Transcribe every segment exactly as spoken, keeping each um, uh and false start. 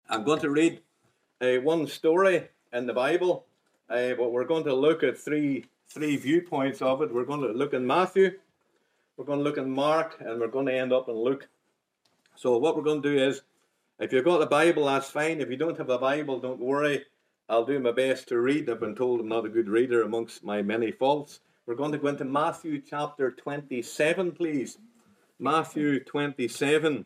I'm going to read uh, one story in the Bible, uh, but we're going to look at three three viewpoints of it. We're going to look in Matthew, we're going to look in Mark, and we're going to end up in Luke. So what we're going to do is, if you've got a Bible, that's fine. If you don't have a Bible, don't worry. I'll do my best to read. I've been told I'm not a good reader amongst my many faults. We're going to go into Matthew chapter twenty-seven, please. Matthew twenty-seven.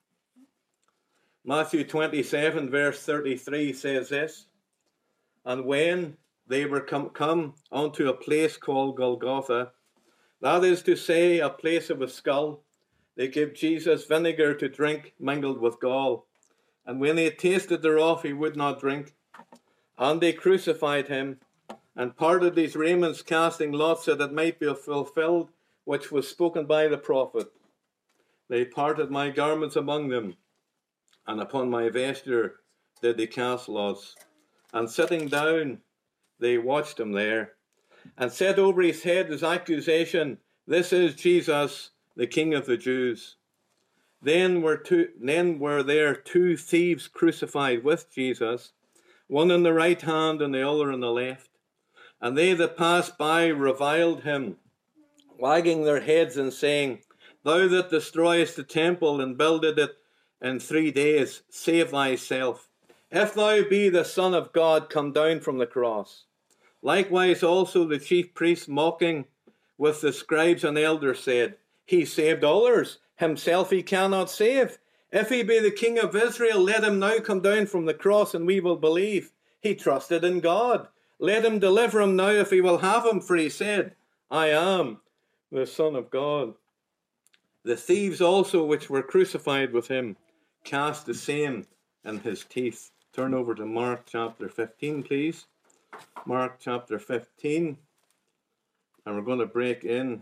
Matthew twenty-seven, verse thirty-three says this: And when they were come, come unto a place called Golgotha, that is to say, a place of a skull, they gave Jesus vinegar to drink mingled with gall. And when they tasted thereof, he would not drink. And they crucified him, and parted his raiments, casting lots, that it might be fulfilled which was spoken by the prophet. They parted my garments among them, and upon my vesture did they cast lots. And sitting down, they watched him there, and said over his head his accusation, This is Jesus, the King of the Jews. Then were, two, then were there two thieves crucified with Jesus, one in the right hand and the other in the left. And they that passed by reviled him, wagging their heads and saying, Thou that destroyest the temple and builded it in three days, save thyself. If thou be the Son of God, come down from the cross. Likewise also the chief priests, mocking with the scribes and elders, said, He saved others, himself he cannot save. If he be the King of Israel, let him now come down from the cross, and we will believe. He trusted in God. Let him deliver him now if he will have him, for he said, I am the Son of God. The thieves also which were crucified with him cast the same in his teeth. Turn over to Mark chapter fifteen, please. Mark chapter fifteen. And we're going to break in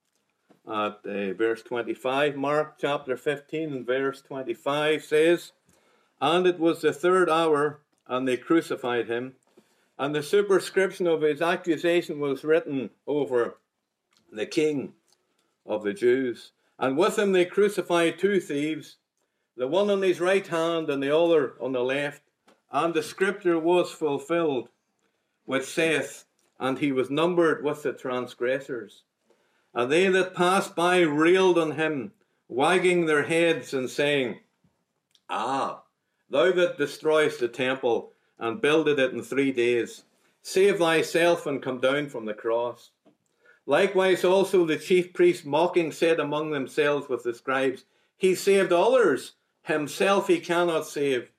at uh, verse twenty-five. Mark chapter fifteen and verse twenty-five says, And it was the third hour, and they crucified him. And the superscription of his accusation was written over the King of the Jews. And with him they crucified two thieves, the one on his right hand and the other on the left. And the scripture was fulfilled, which saith, And he was numbered with the transgressors. And they that passed by railed on him, wagging their heads and saying, Ah, thou that destroyest the temple and builded it in three days, save thyself and come down from the cross. Likewise also the chief priests, mocking, said among themselves with the scribes, He saved others, himself he cannot save.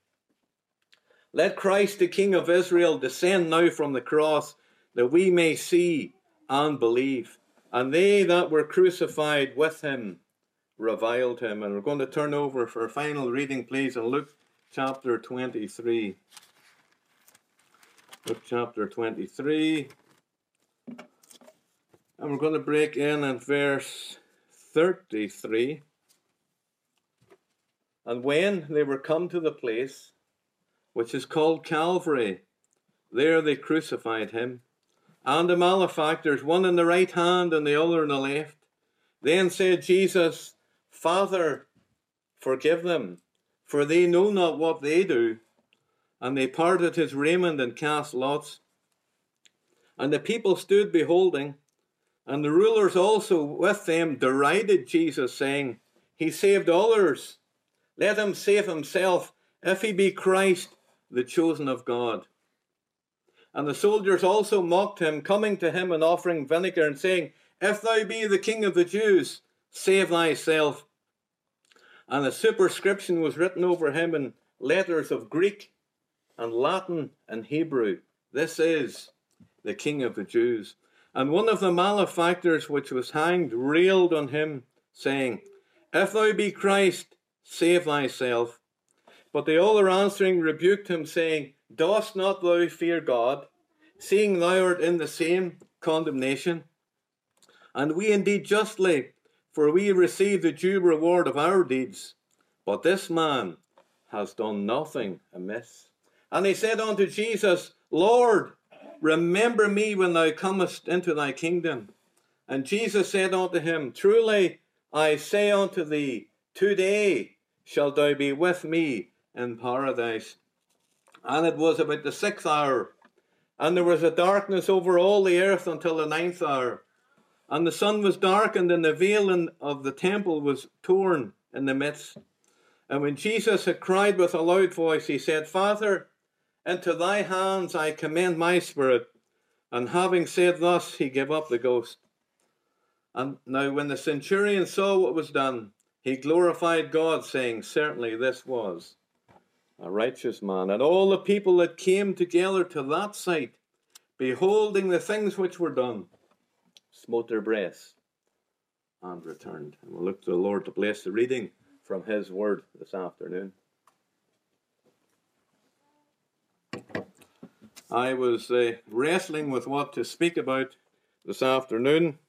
Let Christ the King of Israel descend now from the cross, that we may see and believe. And they that were crucified with him reviled him. And we're going to turn over for a final reading, please, in Luke chapter twenty-three. Luke chapter twenty-three. And we're going to break in at verse thirty-three. And when they were come to the place which is called Calvary, there they crucified him, and the malefactors, one in the right hand and the other in the left. Then said Jesus, Father, forgive them, for they know not what they do. And they parted his raiment and cast lots. And the people stood beholding, and the rulers also with them derided Jesus, saying, He saved others, let him save himself, if he be Christ, the chosen of God. And the soldiers also mocked him, coming to him and offering vinegar, and saying, If thou be the King of the Jews, save thyself. And a superscription was written over him in letters of Greek and Latin and Hebrew, This is the King of the Jews. And one of the malefactors which was hanged railed on him, saying, If thou be Christ, save thyself. But the other answering rebuked him, saying, Dost not thou fear God, seeing thou art in the same condemnation? And we indeed justly, for we receive the due reward of our deeds. But this man has done nothing amiss. And he said unto Jesus, Lord, remember me when thou comest into thy kingdom. And Jesus said unto him, Truly I say unto thee, today shalt thou be with me in paradise. And it was about the sixth hour. And there was a darkness over all the earth until the ninth hour. And the sun was darkened, and the veil of the temple was torn in the midst. And when Jesus had cried with a loud voice, he said, Father, into thy hands I commend my spirit. And having said thus, he gave up the ghost. And now when the centurion saw what was done, he glorified God, saying, certainly this was a righteous man. And all the people that came together to that sight, beholding the things which were done, smote their breasts and returned. And we'll look to the Lord to bless the reading from his word this afternoon. I was uh, wrestling with what to speak about this afternoon,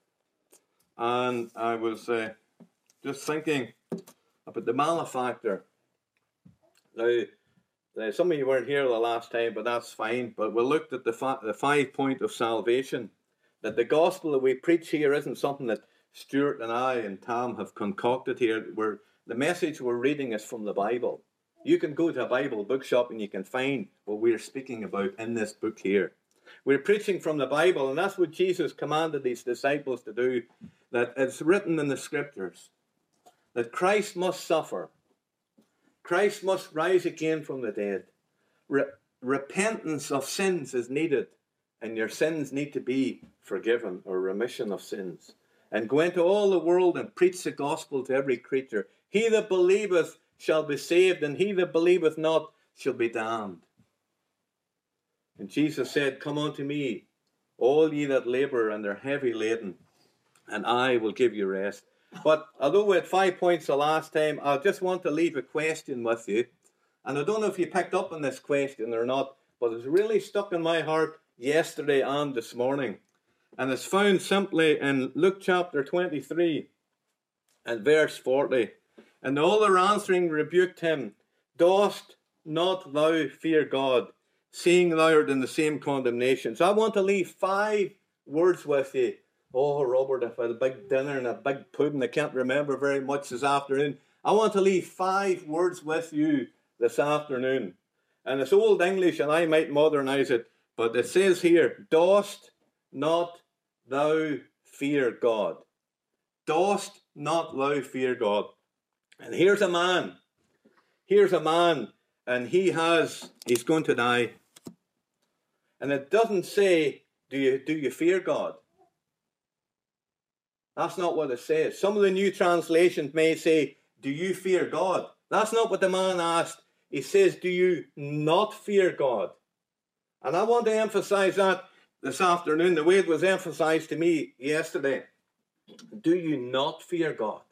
and I was uh, just thinking about the malefactor. Now, uh, some of you weren't here the last time, but that's fine. But we looked at the, fa- the five point of salvation, that the gospel that we preach here isn't something that Stuart and I and Tom have concocted here. We're, the message we're reading is from the Bible. You can go to a Bible bookshop and you can find what we're speaking about in this book here. We're preaching from the Bible, and that's what Jesus commanded his disciples to do, that it's written in the scriptures, that Christ must suffer. Christ must rise again from the dead. Re- repentance of sins is needed, and your sins need to be forgiven, or remission of sins. And go into all the world and preach the gospel to every creature. He that believeth shall be saved, and he that believeth not shall be damned. And Jesus said, come unto me, all ye that labour and are heavy laden, and I will give you rest. But although we had five points the last time, I just want to leave a question with you. And I don't know if you picked up on this question or not, but it's really stuck in my heart yesterday and this morning. And it's found simply in Luke chapter twenty-three and verse forty. And all their answering rebuked him, dost not thou fear God, seeing thou art in the same condemnation? So I want to leave five words with you. Oh, Robert, if I had a big dinner and a big pudding, I can't remember very much this afternoon. I want to leave five words with you this afternoon. And it's Old English, and I might modernize it, but it says here, dost not thou fear God. Dost not thou fear God. And here's a man. Here's a man, and he has, he's going to die. And it doesn't say, do you, do you fear God? That's not what it says. Some of the new translations may say, do you fear God? That's not what the man asked. He says, do you not fear God? And I want to emphasize that this afternoon, the way it was emphasized to me yesterday. Do you not fear God?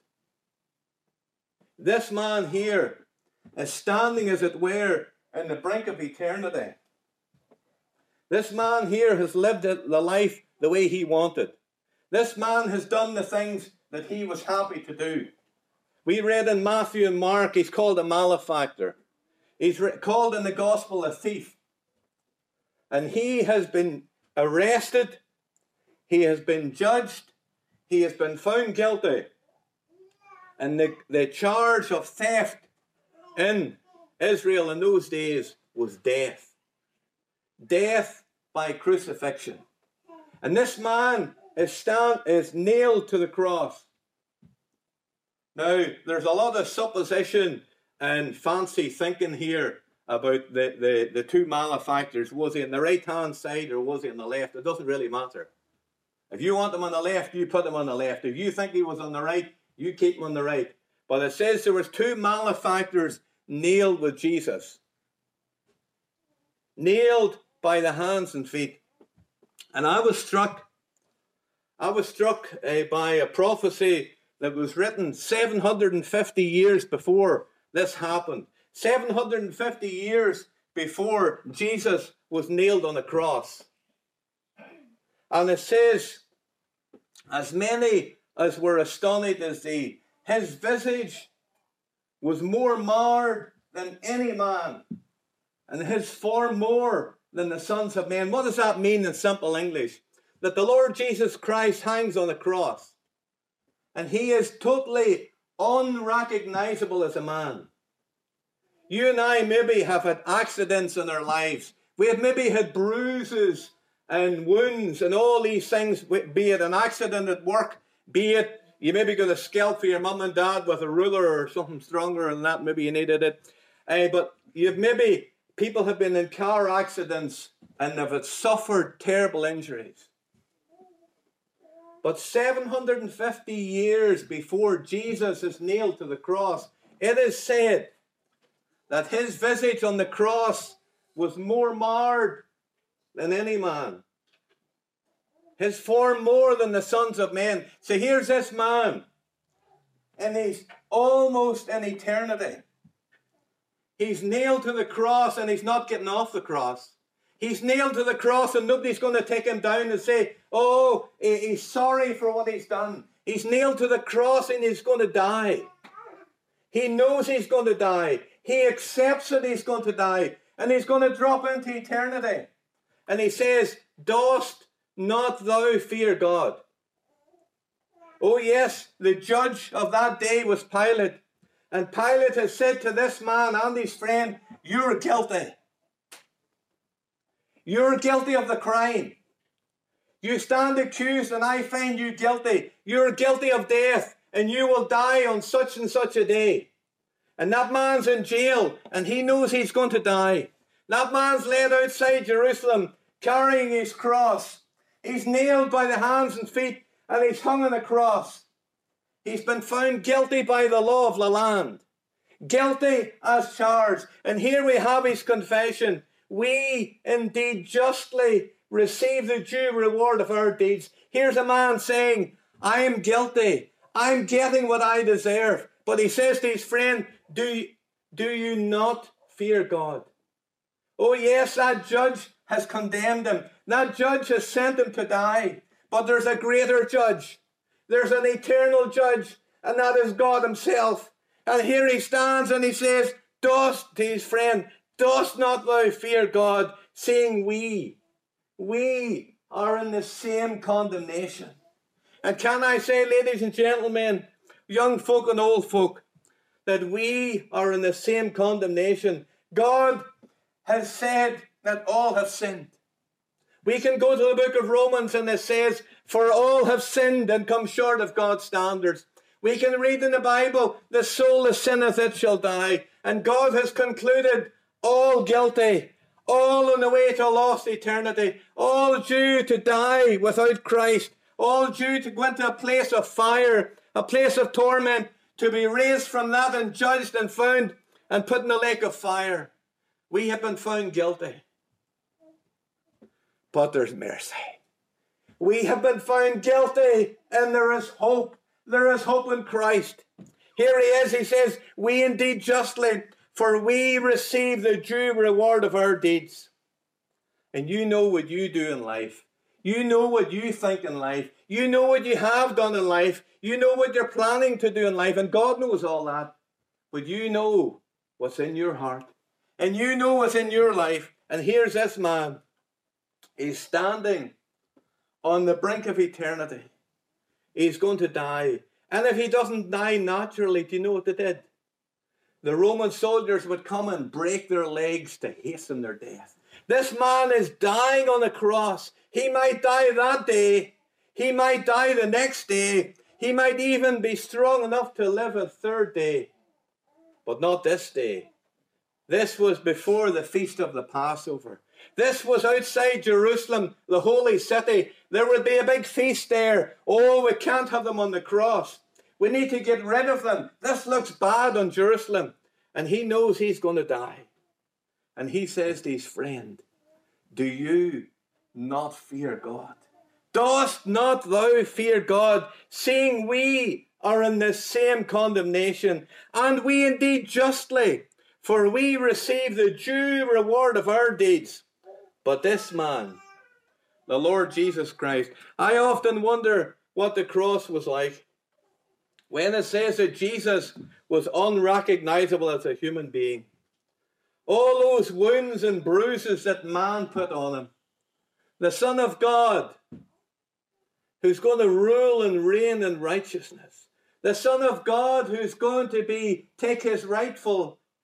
This man here is standing, as it were, in the brink of eternity. This man here has lived the life the way he wanted. This man has done the things that he was happy to do. We read in Matthew and Mark, he's called a malefactor. He's called in the gospel a thief. And he has been arrested. He has been judged. He has been found guilty. And the, the charge of theft in Israel in those days was death. Death by crucifixion. And this man is, stand, is nailed to the cross. Now, there's a lot of supposition and fancy thinking here about the, the, the two malefactors. Was he on the right-hand side or was he on the left? It doesn't really matter. If you want him on the left, you put him on the left. If you think he was on the right, you keep him on the right. But it says there was two malefactors nailed with Jesus. Nailed by the hands and feet. And I was struck, I was struck uh, by a prophecy that was written seven hundred fifty years before this happened. seven hundred fifty years before Jesus was nailed on the cross. And it says, as many as were astonished as he, his visage was more marred than any man, and his form more than the sons of men. What does that mean in simple English? That the Lord Jesus Christ hangs on the cross, and he is totally unrecognizable as a man. You and I maybe have had accidents in our lives. We have maybe had bruises and wounds and all these things, be it an accident at work, be it you maybe got a scalp for your mum and dad with a ruler or something stronger than that, maybe you needed it. Uh, but you've maybe, people have been in car accidents and have suffered terrible injuries. But seven hundred fifty years before Jesus is nailed to the cross, it is said that his visage on the cross was more marred than any man. His form more than the sons of men. So here's this man, and he's almost in eternity. He's nailed to the cross and he's not getting off the cross. He's nailed to the cross and nobody's going to take him down and say, oh, he's sorry for what he's done. He's nailed to the cross and he's going to die. He knows he's going to die. He accepts that he's going to die. And he's going to drop into eternity. And he says, dost not thou fear God? Oh yes, the judge of that day was Pilate. And Pilate has said to this man and his friend, you're guilty. You're guilty of the crime. You stand accused and I find you guilty. You're guilty of death and you will die on such and such a day. And that man's in jail and he knows he's going to die. That man's laid outside Jerusalem carrying his cross. He's nailed by the hands and feet and he's hung on a cross. He's been found guilty by the law of the land. Guilty as charged. And here we have his confession. We indeed justly receive the due reward of our deeds. Here's a man saying, I am guilty. I'm getting what I deserve. But he says to his friend, do, do you not fear God? Oh yes, that judge has condemned him. That judge has sent him to die. But there's a greater judge. There's an eternal judge, and that is God himself. And here he stands and he says, dost, to his friend, dost not thou fear God, seeing we, we are in the same condemnation. And can I say, ladies and gentlemen, young folk and old folk, that we are in the same condemnation. God has said that all have sinned. We can go to the book of Romans and it says, for all have sinned and come short of God's standards. We can read in the Bible, the soul that sinneth it shall die. And God has concluded all guilty, all on the way to lost eternity, all due to die without Christ, all due to go into a place of fire, a place of torment, to be raised from that and judged and found and put in the lake of fire. We have been found guilty. But there's mercy. We have been found guilty and there is hope. There is hope in Christ. Here he is, he says, we indeed justly, for we receive the due reward of our deeds. And you know what you do in life. You know what you think in life. You know what you have done in life. You know what you're planning to do in life. And God knows all that. But you know what's in your heart. And you know what's in your life. And here's this man. He's standing on the brink of eternity. He's going to die. And if he doesn't die naturally, do you know what they did? The Roman soldiers would come and break their legs to hasten their death. This man is dying on a cross. He might die that day. He might die the next day. He might even be strong enough to live a third day. But not this day. This was before the feast of the Passover. This was outside Jerusalem, the holy city. There would be a big feast there. Oh, we can't have them on the cross. We need to get rid of them. This looks bad on Jerusalem. And he knows he's going to die. And he says to his friend, do you not fear God? Dost not thou fear God, seeing we are in the same condemnation, and we indeed justly, for we receive the due reward of our deeds. But this man, the Lord Jesus Christ, I often wonder what the cross was like. When it says that Jesus was unrecognizable as a human being, all those wounds and bruises that man put on him, the Son of God, who's going to rule and reign in righteousness, the Son of God who's going to be take his rightful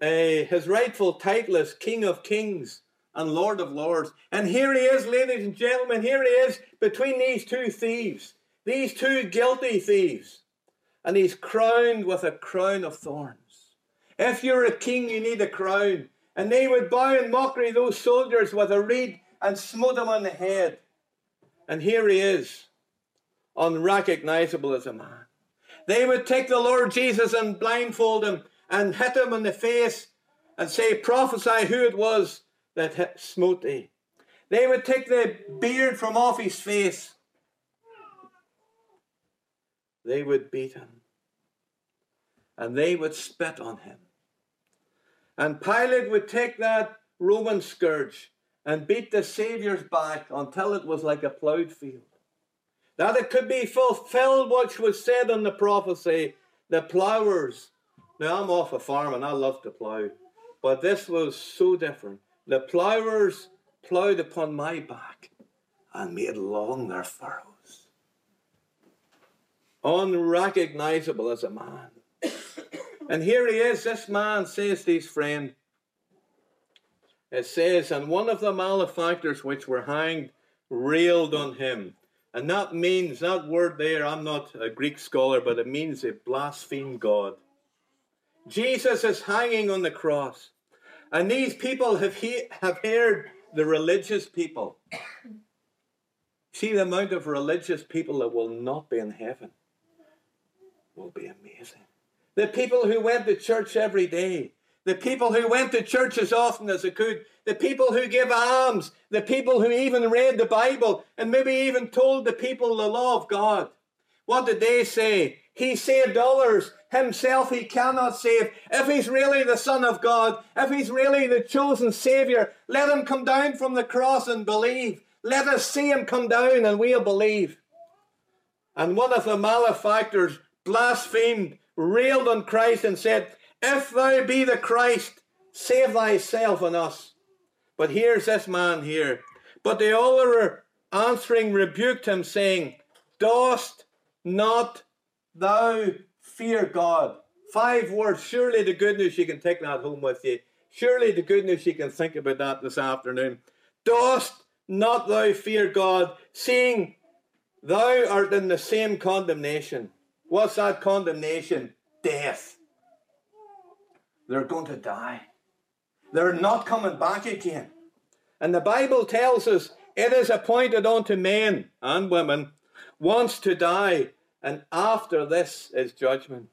uh, his rightful title is King of Kings and Lord of Lords. And here he is, ladies and gentlemen, here he is between these two thieves, these two guilty thieves. And he's crowned with a crown of thorns. If you're a king, you need a crown. And they would bow in mockery, those soldiers, with a reed and smote him on the head. And here he is, unrecognizable as a man. They would take the Lord Jesus and blindfold him and hit him in the face and say, prophesy who it was that hit, smote thee. They would take the beard from off his face. They would beat him. And they would spit on him. And Pilate would take that Roman scourge and beat the Saviour's back until it was like a ploughed field. That it could be fulfilled which was said in the prophecy, the ploughers. Now I'm off a farm and I love to plough. But this was so different. The ploughers ploughed upon my back and made long their furrows. Unrecognizable as a man. And here he is, this man says to his friend, it says, and one of the malefactors which were hanged railed on him. And that means, that word there, I'm not a Greek scholar, but it means it blasphemed God. Jesus is hanging on the cross. And these people have, he, have heard the religious people. See the amount of religious people that will not be in heaven. Will be amazing. The people who went to church every day. The people who went to church as often as they could. The people who gave alms. The people who even read the Bible and maybe even told the people the law of God. What did they say? He saved others. Himself he cannot save. If he's really the Son of God, if he's really the chosen Saviour, let him come down from the cross and believe. Let us see him come down and we'll believe. And one of the malefactors blasphemed, railed on Christ and said, if thou be the Christ, save thyself and us. But here's this man here. But the other answering rebuked him, saying, dost not thou fear God? Five words. Surely the good news, you can take that home with you. Surely the good news, you can think about that this afternoon. Dost not thou fear God, seeing thou art in the same condemnation? What's that condemnation? Death. They're going to die. They're not coming back again. And the Bible tells us it is appointed unto men and women once to die, and after this is judgment.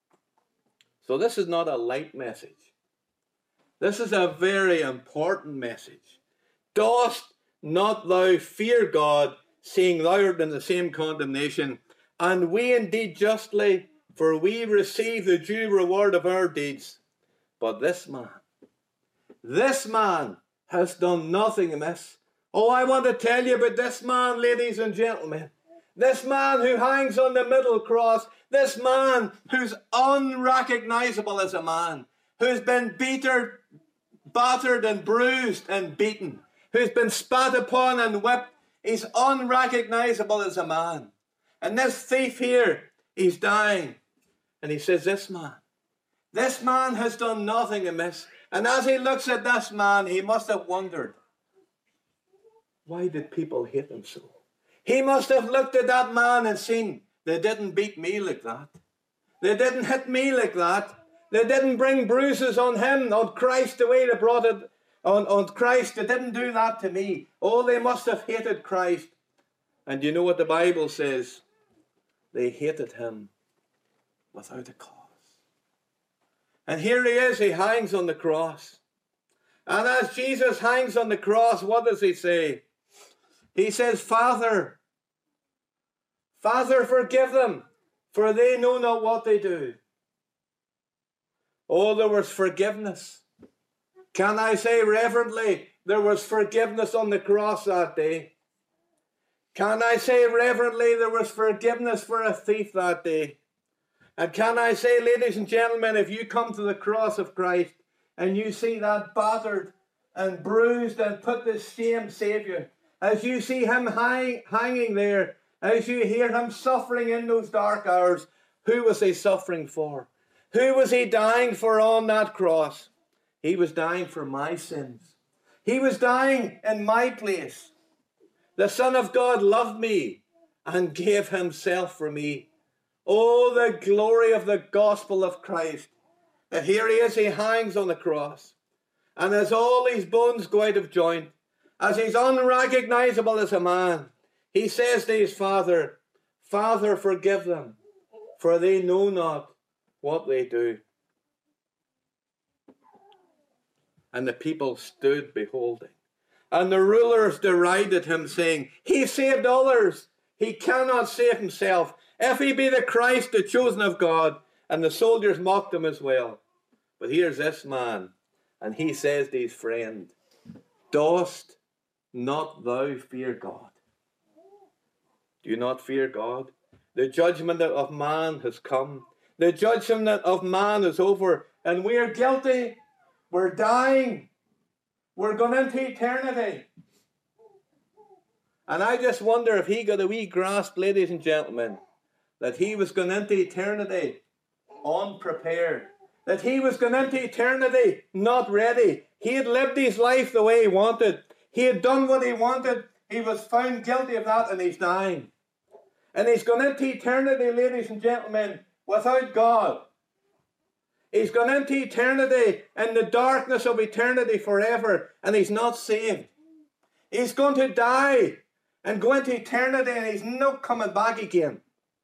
So this is not a light message. This is a very important message. Dost not thou fear God, seeing thou art in the same condemnation? And we indeed justly, for we receive the due reward of our deeds. But this man, this man has done nothing amiss. Oh, I want to tell you about this man, ladies and gentlemen. This man who hangs on the middle cross. This man who's unrecognizable as a man. Who's been beaten, battered and bruised and beaten. Who's been spat upon and whipped. He's unrecognizable as a man. And this thief here, he's dying. And he says, this man, this man has done nothing amiss. And as he looks at this man, he must have wondered, why did people hate him so? He must have looked at that man and seen, they didn't beat me like that. They didn't hit me like that. They didn't bring bruises on him, on Christ, the way they brought it on, on Christ. They didn't do that to me. Oh, they must have hated Christ. And you know what the Bible says? They hated him without a cause. And here he is, he hangs on the cross. And as Jesus hangs on the cross, what does he say? He says, Father, Father, forgive them, for they know not what they do. Oh, there was forgiveness. Can I say reverently, there was forgiveness on the cross that day? Can I say reverently, there was forgiveness for a thief that day? And can I say, ladies and gentlemen, if you come to the cross of Christ and you see that battered and bruised and put to shame Saviour, as you see him hang, hanging there, as you hear him suffering in those dark hours, who was he suffering for? Who was he dying for on that cross? He was dying for my sins. He was dying in my place. The Son of God loved me and gave himself for me. Oh, the glory of the gospel of Christ. And here he is, he hangs on the cross. And as all his bones go out of joint, as he's unrecognizable as a man, he says to his Father, Father, forgive them, for they know not what they do. And the people stood beholding. And the rulers derided him, saying, He saved others. He cannot save himself. If he be the Christ, the chosen of God. And the soldiers mocked him as well. But here's this man. And he says to his friend, Dost not thou fear God? Do you not fear God? The judgment of man has come. The judgment of man is over. And we are guilty. We're dying. We're going into eternity. And I just wonder if he got a wee grasp, ladies and gentlemen, that he was going into eternity unprepared. That he was going into eternity not ready. He had lived his life the way he wanted. He had done what he wanted. He was found guilty of that and he's dying. And he's gone into eternity, ladies and gentlemen, without God. He's gone into eternity in the darkness of eternity forever, and he's not saved. He's going to die and go into eternity, and he's not coming back again.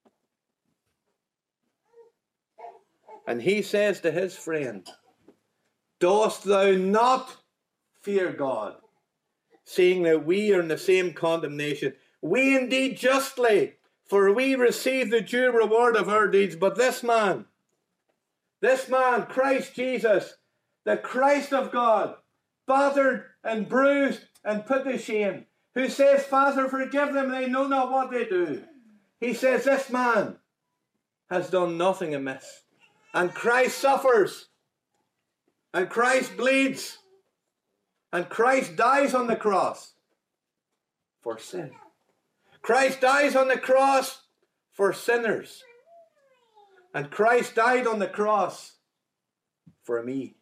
And he says to his friend, Dost thou not fear God, seeing that we are in the same condemnation? We indeed justly, for we receive the due reward of our deeds, but this man, This man, Christ Jesus, the Christ of God, battered and bruised and put to shame, who says, Father, forgive them, they know not what they do. He says, this man has done nothing amiss. And Christ suffers. And Christ bleeds. And Christ dies on the cross for sin. Christ dies on the cross for sinners. And Christ died on the cross for me.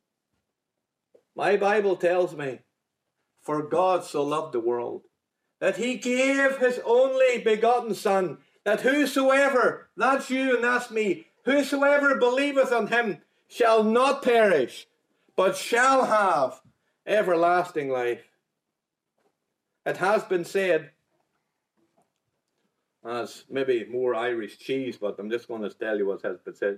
My Bible tells me, for God so loved the world, that he gave his only begotten Son, that whosoever, that's you and that's me, whosoever believeth on him shall not perish, but shall have everlasting life. It has been said, as maybe more Irish cheese, but I'm just going to tell you what has been said.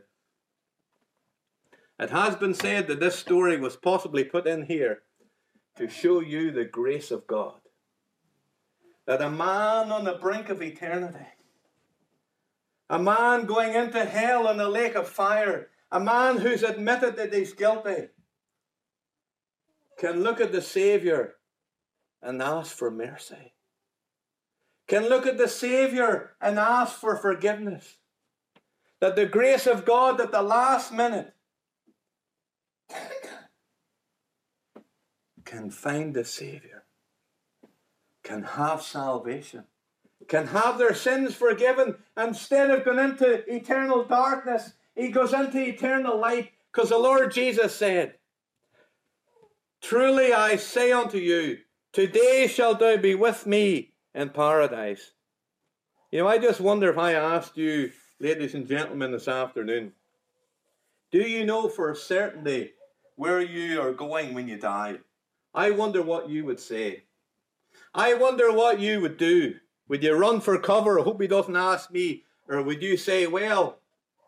It has been said that this story was possibly put in here to show you the grace of God. That a man on the brink of eternity, a man going into hell in a lake of fire, a man who's admitted that he's guilty, can look at the Saviour and ask for mercy. Can look at the Saviour and ask for forgiveness. That the grace of God at the last minute can find the Saviour, can have salvation, can have their sins forgiven. Instead of going into eternal darkness, he goes into eternal light, because the Lord Jesus said, Truly I say unto you, today shalt thou be with me in paradise. You know, I just wonder if I asked you, ladies and gentlemen, this afternoon, do you know for a certainty where you are going when you die? I wonder what you would say. I wonder what you would do. Would you run for cover? I hope he doesn't ask me. Or would you say, well,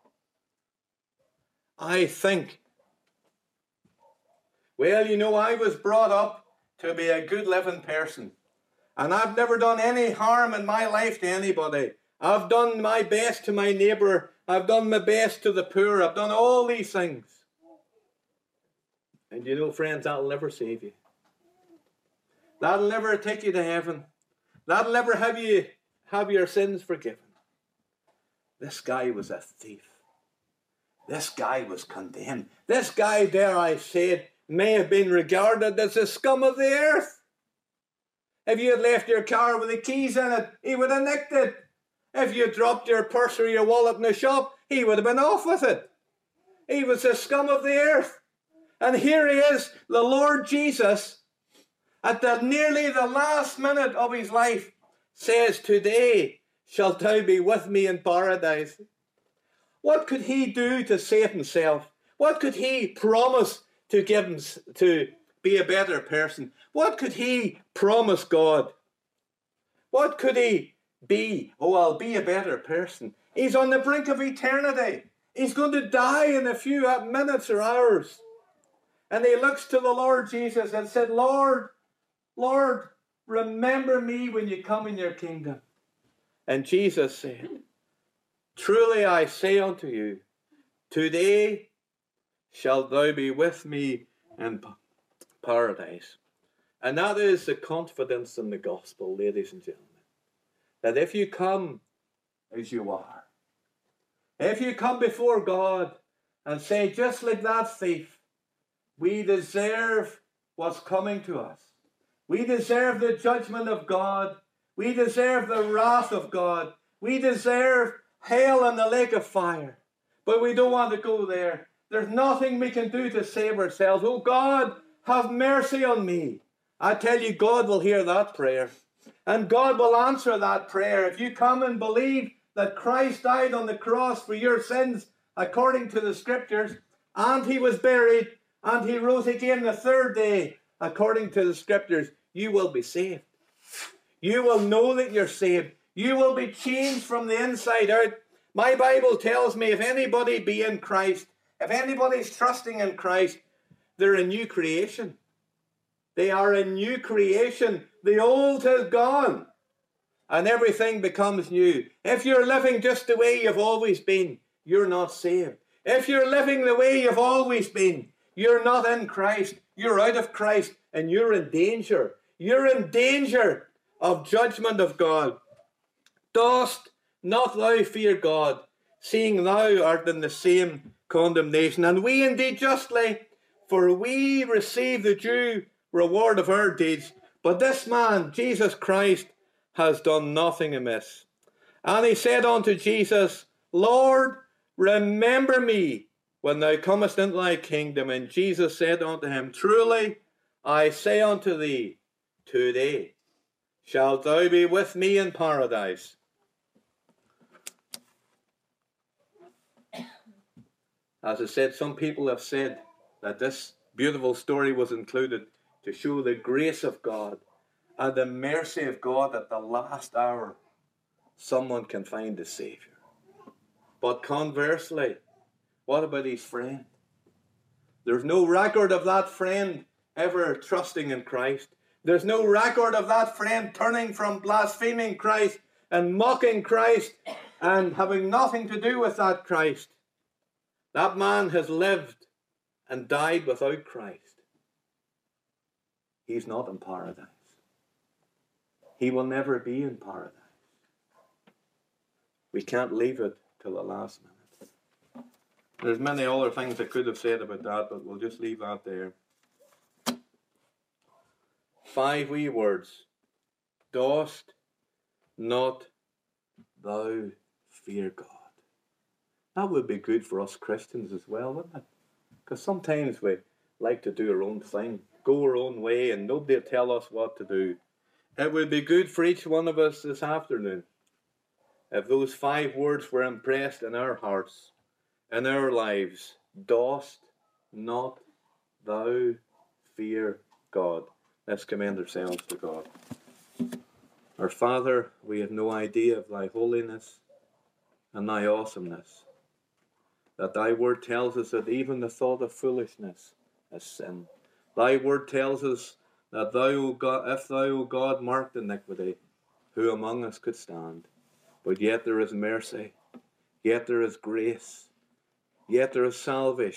I think, well, you know, I was brought up to be a good living person. And I've never done any harm in my life to anybody. I've done my best to my neighbour. I've done my best to the poor. I've done all these things. And you know, friends, that'll never save you. That'll never take you to heaven. That'll never have you have your sins forgiven. This guy was a thief. This guy was condemned. This guy, dare I say it, may have been regarded as the scum of the earth. If you had left your car with the keys in it, he would have nicked it. If you dropped your purse or your wallet in the shop, he would have been off with it. He was the scum of the earth. And here he is, the Lord Jesus, at the nearly the last minute of his life, says, today shalt thou be with me in paradise. What could he do to save himself? What could he promise to give him to be a better person? What could he promise God? What could he be? Oh, I'll be a better person. He's on the brink of eternity. He's going to die in a few minutes or hours. And he looks to the Lord Jesus and said, Lord, Lord, remember me when you come in your kingdom. And Jesus said, truly I say unto you, today shalt thou be with me in paradise. And that is the confidence in the gospel, ladies and gentlemen. That if you come as you are, if you come before God and say, just like that thief, we deserve what's coming to us. We deserve the judgment of God. We deserve the wrath of God. We deserve hell and the lake of fire. But we don't want to go there. There's nothing we can do to save ourselves. Oh God, have mercy on me. I tell you, God will hear that prayer. And God will answer that prayer. If you come and believe that Christ died on the cross for your sins, according to the scriptures, and he was buried, and he rose again the third day, according to the scriptures, you will be saved. You will know that you're saved. You will be changed from the inside out. My Bible tells me if anybody be in Christ, if anybody's trusting in Christ, they're a new creation. They are a new creation. The old has gone, and everything becomes new. If you're living just the way you've always been, you're not saved. If you're living the way you've always been, you're not in Christ. You're out of Christ, and you're in danger. You're in danger of judgment of God. Dost not thou fear God, seeing thou art in the same condemnation? And we indeed justly, for we receive the due reward of our deeds. But this man, Jesus Christ, has done nothing amiss. And he said unto Jesus, Lord, remember me when thou comest into thy kingdom. And Jesus said unto him, truly I say unto thee, today shalt thou be with me in paradise. As I said, some people have said that this beautiful story was included to show the grace of God and the mercy of God at the last hour someone can find a Saviour. But conversely, what about his friend? There's no record of that friend ever trusting in Christ. There's no record of that friend turning from blaspheming Christ and mocking Christ and having nothing to do with that Christ. That man has lived and died without Christ. He's not in paradise. He will never be in paradise. We can't leave it till the last minute. There's many other things I could have said about that, but we'll just leave that there. Five wee words. Dost not thou fear God? That would be good for us Christians as well, wouldn't it? Because sometimes we like to do our own thing, go our own way, and nobody will tell us what to do. It would be good for each one of us this afternoon if those five words were impressed in our hearts, in our lives. Dost not thou fear God? Let's commend ourselves to God. Our Father, we have no idea of thy holiness and thy awesomeness. That thy word tells us that even the thought of foolishness is sin. Thy word tells us that thou, O God, if thou, O God, marked iniquity, who among us could stand? But yet there is mercy, yet there is grace, yet there is salvation.